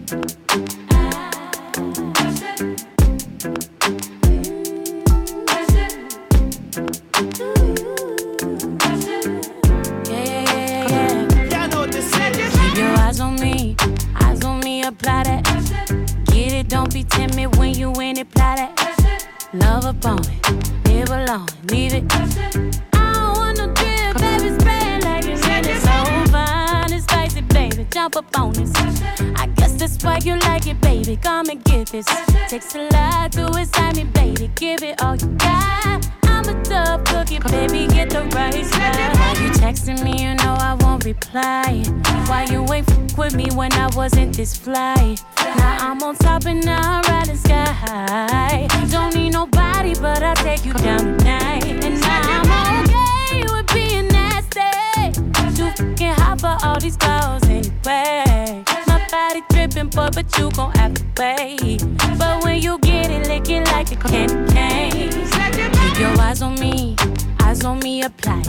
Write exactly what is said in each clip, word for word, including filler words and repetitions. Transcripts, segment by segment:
Apply that. Get it, don't be timid when you in it, apply that. Love upon it, live alone, leave it. I don't want no drip, baby, spread like it's in it. So fine and spicy, baby, jump up on this. I guess that's why you like it, baby, come and get this. Takes a lot to excite me, baby, give it all you got. I'm a tough cookie, baby, get the right spot. Why you texting me, you know I won't reply. Why you ain't f- with me when I wasn't this fly? Now I'm on top and now I'm riding sky. Don't need nobody, but I'll take you down tonight. And now I'm okay with being nasty. Too fucking hot for all these girls anyway. My body dripping, boy, but you gon' have to wait. But when you get it, lick it like a candy cane. Keep your eyes on me, eyes on me, apply.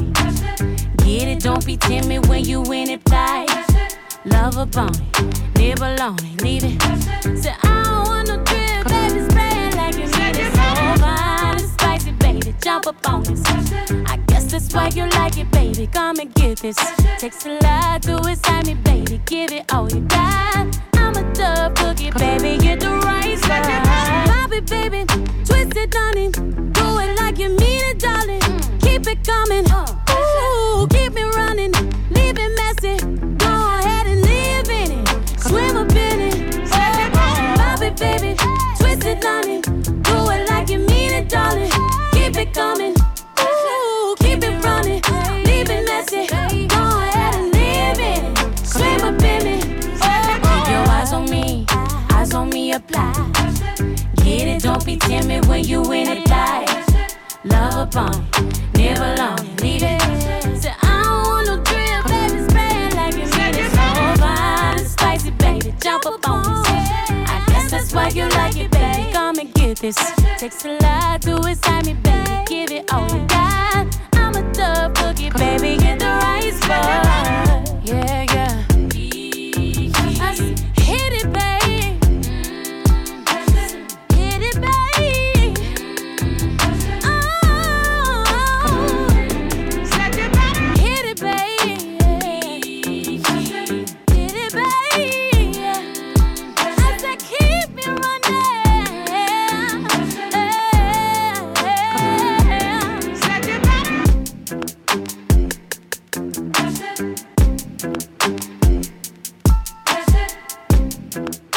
Get it, don't be timid when you in it, fly. Love upon it, live alone and leave it. Say I don't want no drip, baby, spray it like you need it. So fine and spicy, baby, jump up on this. I guess that's why you like it, baby, come and get this. Takes a lot to excite me, baby, give it all you got. I'm a tough cookie, baby, get the right spot. Pop it, baby, twist it, honey. Do it like you mean it, darling. Keep it coming, ooh, keep it running. Leave it messy, go ahead and live in it. Swim up in it, oh, pop it, baby, twist it, honey. Do it like you mean it, darling. Keep it coming, ooh, keep it running. Leave it messy, go ahead and live in it. Swim up in it, oh, keep your eyes on me, eyes on me, apply. Get it, don't be timid when you in it, fly. Love upon it, live alone, leave it. Say I don't want no drip, baby, spray it like you mean it. So fine and spicy, baby, jump up on this. I guess that's why you like it, baby, come and get this. Takes a lot to excite me, baby, give it all you got. I'm a tough cookie, baby, get the right spot. Yeah, yeah. I s- hit it, baby. Hit it, baby. Oh, hit it, baby. Hit it, baby. I said keep me running.